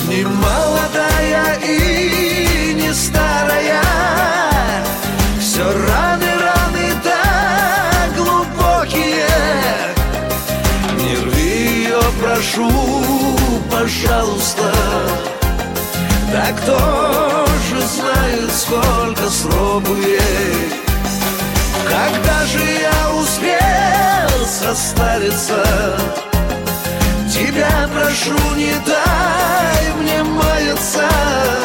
Не молодая и не старая, все раны, раны так глубокие. Не рви ее, прошу, пожалуйста. Да кто же знает, сколько сроку ей. Когда же я успел состариться? Тебя прошу, не дай мне маяться.